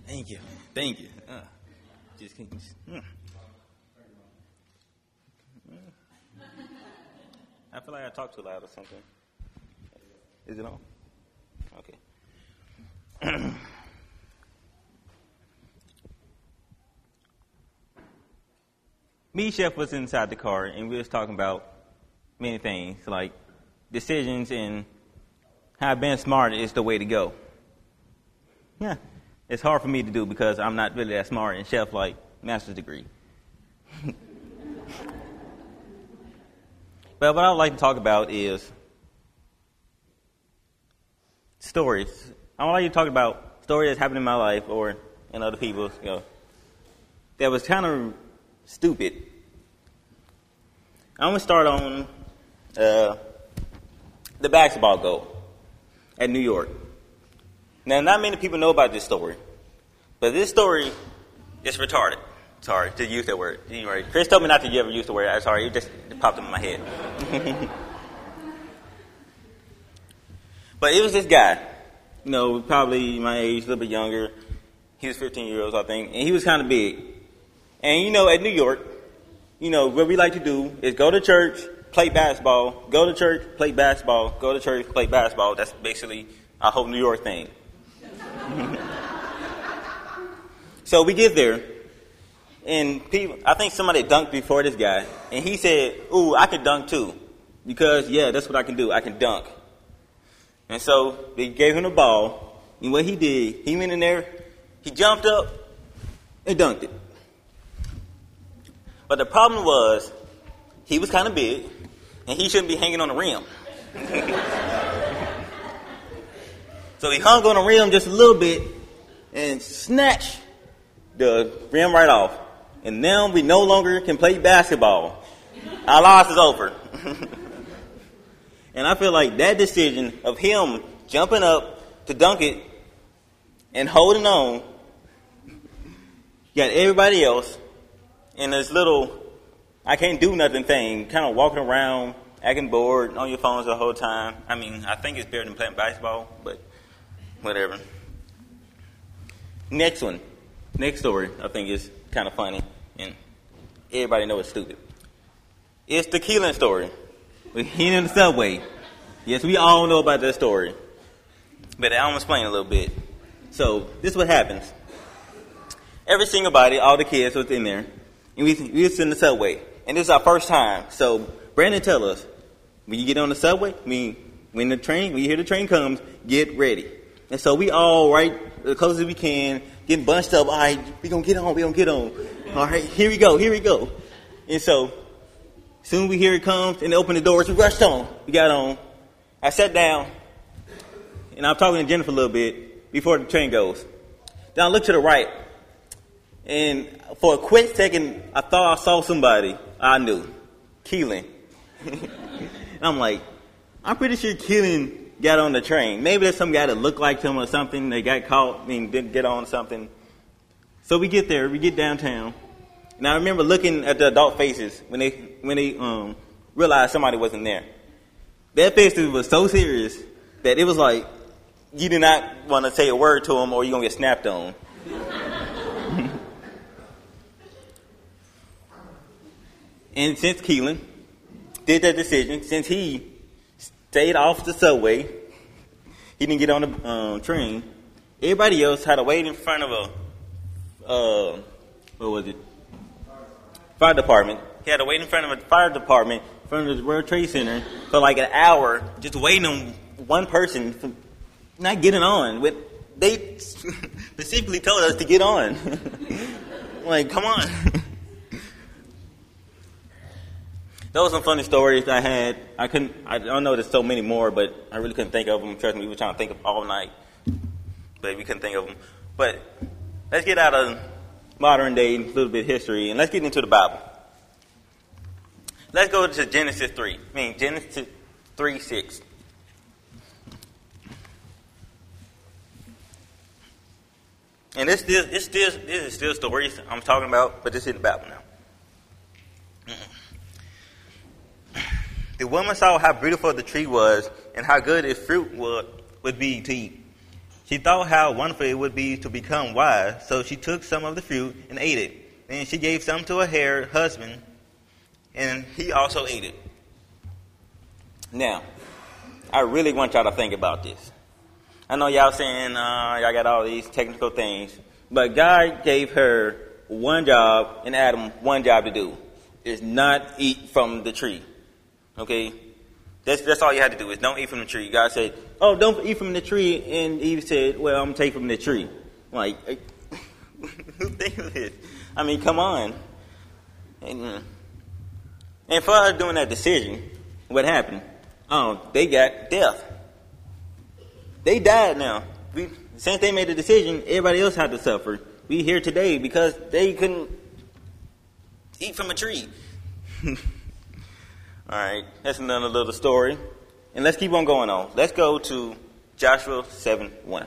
Thank you. Thank you. Just can't. I feel like I talk too loud or something. Is it on? Okay. Me and Chef was inside the car, and we was talking about many things, like decisions and how being smart is the way to go. Yeah, it's hard for me to do because I'm not really that smart, and Chef, like, master's degree. But what I would like to talk about is stories. I would like to talk about stories that happened in my life or in other people's, that was kind of stupid. I'm going to start on the basketball goal at New York. Now, not many people know about this story, but this story is retarded. Sorry to use that word. Anyway, Chris told me not to ever use the word. I'm sorry, it just popped up in my head. But it was this guy, probably my age, a little bit younger. He was 15 years old, I think, and he was kind of big. And, at New York, what we like to do is go to church, play basketball, go to church, play basketball, go to church, play basketball. That's basically our whole New York thing. So we get there, and I think somebody dunked before this guy, and he said, "Ooh, I can dunk too," because, that's what I can do. I can dunk. And so they gave him the ball, and what he did, he went in there, he jumped up, and dunked it. But the problem was, he was kind of big, and he shouldn't be hanging on the rim. So he hung on the rim just a little bit, and snatched the rim right off. And now we no longer can play basketball. Our lives is over. And I feel like that decision of him jumping up to dunk it and holding on got everybody else in this little I can't do nothing thing, kind of walking around, acting bored on your phones the whole time. I mean, I think it's better than playing basketball, but whatever. Next story, I think is kind of funny, and everybody knows it's stupid. It's the Keelan story. He in the subway. Yes, we all know about that story. But I'm going to explain a little bit. So, this is what happens. Every single body, all the kids was in there, and we was in the subway. And this is our first time. So, Brandon tell us, when you get on the subway, when you hear the train comes, get ready. And so we all, right, as close as we can, getting bunched up. All right, we going to get on. All right, here we go. And so, soon we hear it comes, and they open the doors. We rushed on. We got on. I sat down, and I'm talking to Jennifer a little bit before the train goes. Then I look to the right, and for a quick second, I thought I saw somebody I knew, Keelan. And I'm like, I'm pretty sure Keelan got on the train. Maybe there's some guy that looked like him or something. They got caught, didn't get on something. So we get there, we get downtown. And I remember looking at the adult faces when they realized somebody wasn't there. Their faces was so serious that it was like you did not want to say a word to them or you're going to get snapped on. And since Keelan did that decision, since he stayed off the subway, he didn't get on the train, everybody else had to wait in front of fire department. He had to wait in front of a fire department, in front of the World Trade Center, for like an hour, just waiting on one person from not getting on. They specifically told us to get on. Like, come on. Those were some funny stories I had. I don't know there's so many more, but I really couldn't think of them. Trust me, we were trying to think of all night, but we couldn't think of them. But let's get out of modern day, a little bit of history, and let's get into the Bible. Let's go to Genesis 3:6. And this is still stories I'm talking about, but this is the Bible now. The woman saw how beautiful the tree was and how good its fruit would be to eat. She thought how wonderful it would be to become wise, so she took some of the fruit and ate it. Then she gave some to her husband, and he also ate it. Now, I really want y'all to think about this. I know y'all saying y'all got all these technical things, but God gave her one job and Adam one job to do. Is not eat from the tree. Okay? That's all you had to do is don't eat from the tree. God said, oh, don't eat from the tree. And Eve said, well, I'm going to take from the tree. Like, who thinks of this? I mean, come on. And for her doing that decision, what happened? Oh, they got death. They died now. Since they made the decision, everybody else had to suffer. We here today because they couldn't eat from a tree. All right, that's another little story. And let's keep on going on. Let's go to Joshua 7:1.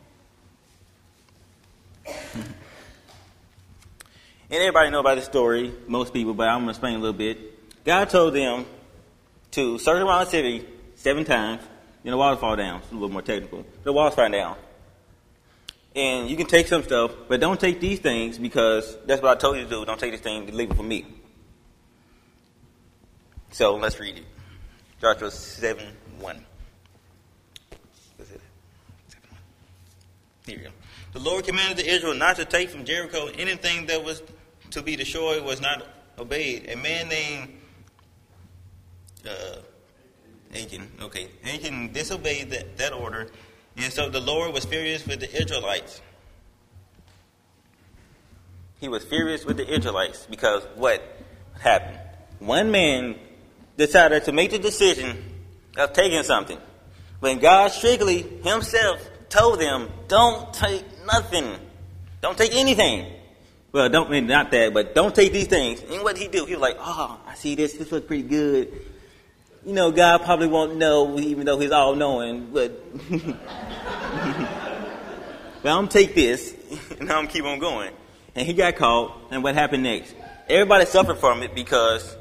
And everybody know about this story, most people, but I'm going to explain a little bit. God told them to circle around the city 7 times, and the walls fall down. It's a little more technical. The walls fall down. And you can take some stuff, but don't take these things because that's what I told you to do. Don't take this thing, leave it for me. So let's read it. Joshua 7:1. Here we go. The Lord commanded the Israel not to take from Jericho anything that was to be destroyed was not obeyed. A man named Achan disobeyed that order, and so the Lord was furious with the Israelites. He was furious with the Israelites because what happened? One man decided to make the decision of taking something, when God strictly himself told them, don't take nothing. Don't take anything. Well, not that, but don't take these things. And what did he do? He was like, oh, I see this. This looks pretty good. You know, God probably won't know, even though he's all-knowing, but well, I'm going to take this, and I'm going to keep on going. And he got caught, and what happened next? Everybody suffered from it because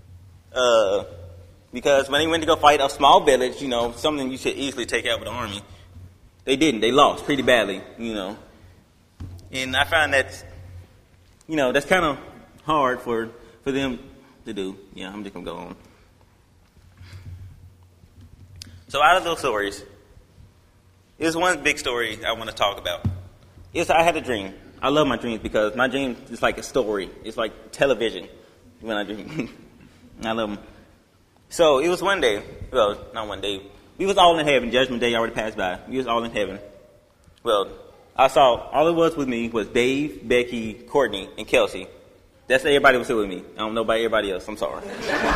when they went to go fight a small village, you know, something you should easily take out with the army, they didn't. They lost pretty badly, you know. And I find that, you know, that's kind of hard for them to do. Yeah, I'm just going to go on. So out of those stories, there's one big story I want to talk about. I had a dream. I love my dreams because my dream is like a story. It's like television when I dream. I love them. So it was one day. Well, not one day. We was all in heaven. Judgment Day already passed by. We was all in heaven. Well, I saw all it was with me was Dave, Becky, Courtney, and Kelsey. That's everybody was still with me. I don't know about everybody else. I'm sorry.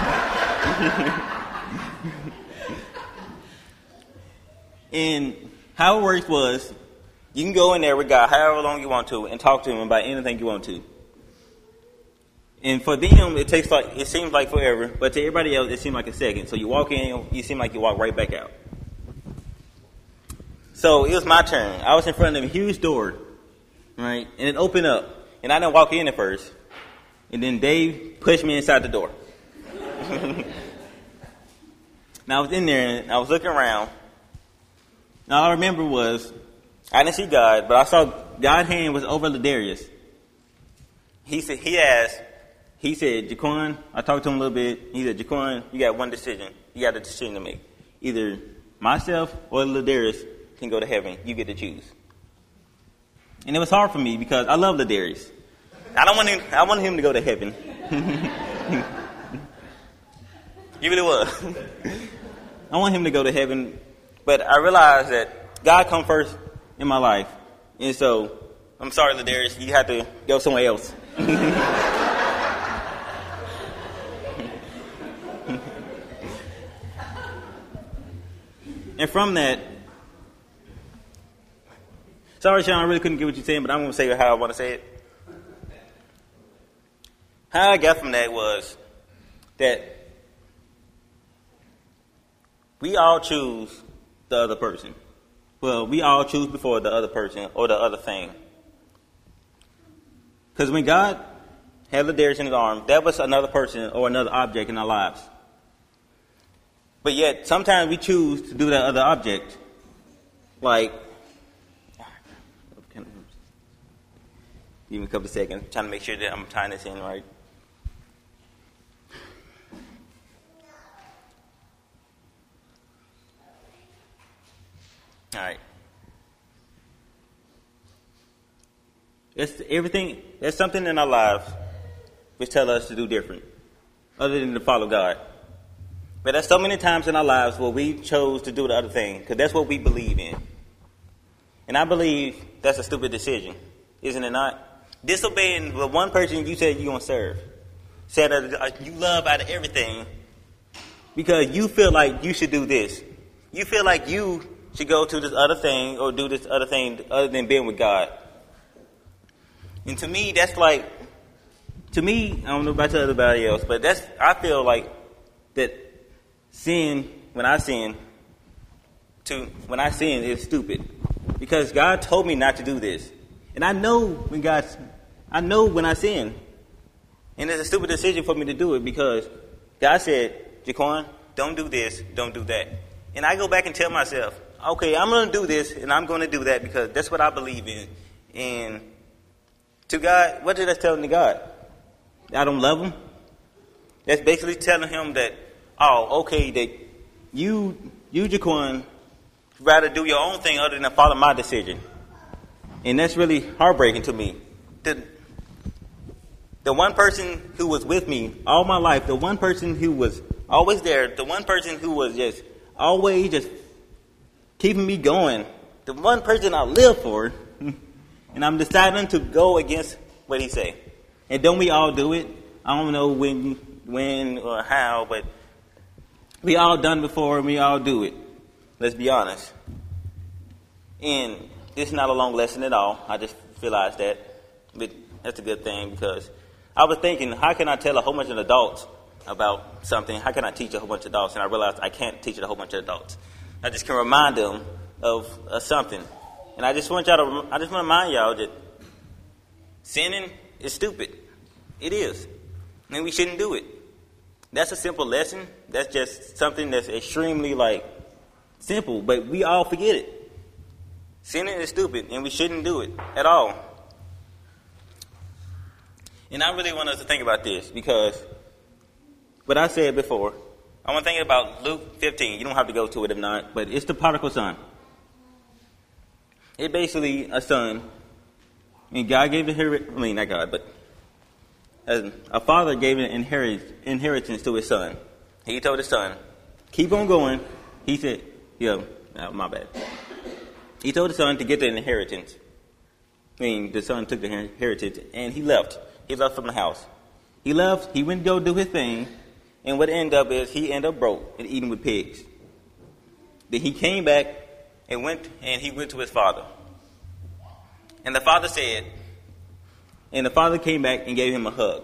And how it works was, you can go in there with God however long you want to and talk to him about anything you want to. And for them, it seems like forever, but to everybody else, it seemed like a second. So you walk in, you seem like you walk right back out. So it was my turn. I was in front of a huge door, right? And it opened up, and I didn't walk in at first. And then Dave pushed me inside the door. Now I was in there, and I was looking around. Now all I remember was, I didn't see God, but I saw God's hand was over Ladarius. He said, Jaquan, I talked to him a little bit. He said, Jaquan, you got one decision. You got a decision to make. Either myself or Ladarius can go to heaven. You get to choose. And it was hard for me because I love Ladarius. I want him to go to heaven. He really was. I want him to go to heaven. But I realized that God come first in my life. And so, I'm sorry, Ladarius, you have to go somewhere else. And from that, sorry, Sean, I really couldn't get what you're saying, but I'm going to say how I want to say it. How I got from that was that we all choose the other person. Well, we all choose before the other person or the other thing. Because when God had Ladarius in his arm, that was another person or another object in our lives. But yet, sometimes we choose to do that other object. Like, Give me a couple of seconds. Trying to make sure that I'm tying this in right. All right. There's something in our lives which tell us to do different, other than to follow God. But there's so many times in our lives where we chose to do the other thing, because that's what we believe in. And I believe that's a stupid decision, isn't it not? Disobeying the one person you said you're going to serve. Said that you love out of everything because you feel like you should do this. You feel like you should go to this other thing or do this other thing other than being with God. And to me, that's like, I don't know about everybody else, but I feel like that when I sin, is stupid. Because God told me not to do this. And I know when I sin. And it's a stupid decision for me to do it because God said, Jaquan, don't do this, don't do that. And I go back and tell myself, okay, I'm going to do this and I'm going to do that because that's what I believe in. And to God, what did I tell him to God? I don't love him? That's basically telling him that, that you Jaquan, rather do your own thing other than follow my decision. And that's really heartbreaking to me. The one person who was with me all my life, the one person who was always there, the one person who was just always just keeping me going, the one person I live for, and I'm deciding to go against what he say. And don't we all do it? I don't know when or how, but we all done before and we all do it. Let's be honest. And this is not a long lesson at all. I just realized that. But that's a good thing because I was thinking, how can I tell a whole bunch of adults about something? How can I teach a whole bunch of adults? And I realized I can't teach a whole bunch of adults. I just can remind them of something. And I just want to remind y'all that sinning is stupid. It is. And we shouldn't do it. That's a simple lesson. That's just something that's extremely simple, but we all forget it. Sinning is stupid, and we shouldn't do it at all. And I really want us to think about this because what I said before, I want to think about Luke 15. You don't have to go to it if not, but it's the prodigal son. It's basically a son, and God gave not God, but a father gave an inheritance to his son. He told his son, keep on going. He said, my bad. He told the son to get the inheritance. The son took the inheritance and he left. He left from the house. He left, he went to go do his thing, and what ended up is he ended up broke and eating with pigs. Then he came back and he went to his father. And the father came back and gave him a hug.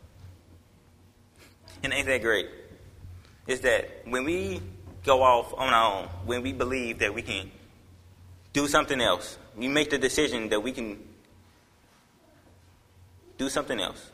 And ain't that great? It's that when we go off on our own, when we believe that we can do something else, we make the decision that we can do something else.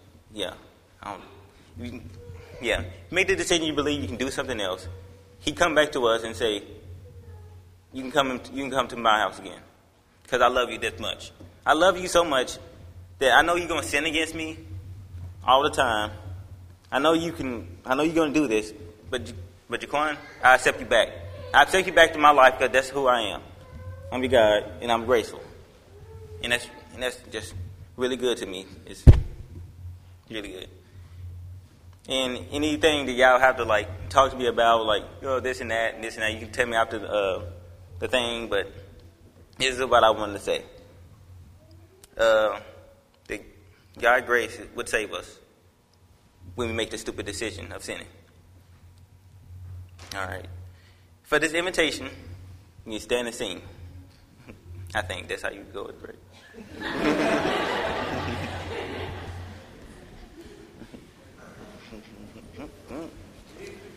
Make the decision you believe you can do something else. He come back to us and say, you can come to my house again because I love you this much. I love you so much that I know you're going to sin against me all the time. I know you're going to do this, but Jaquan, I accept you back. I accept you back to my life because that's who I am. I'm your God, and I'm grateful. And that's just really good to me. It's really good. And anything that y'all have to talk to me about, this and that, you can tell me after the thing. But this is what I wanted to say. That God's grace would save us when we make the stupid decision of sinning. All right. For this invitation, you stand and sing. I think that's how you go with it, right?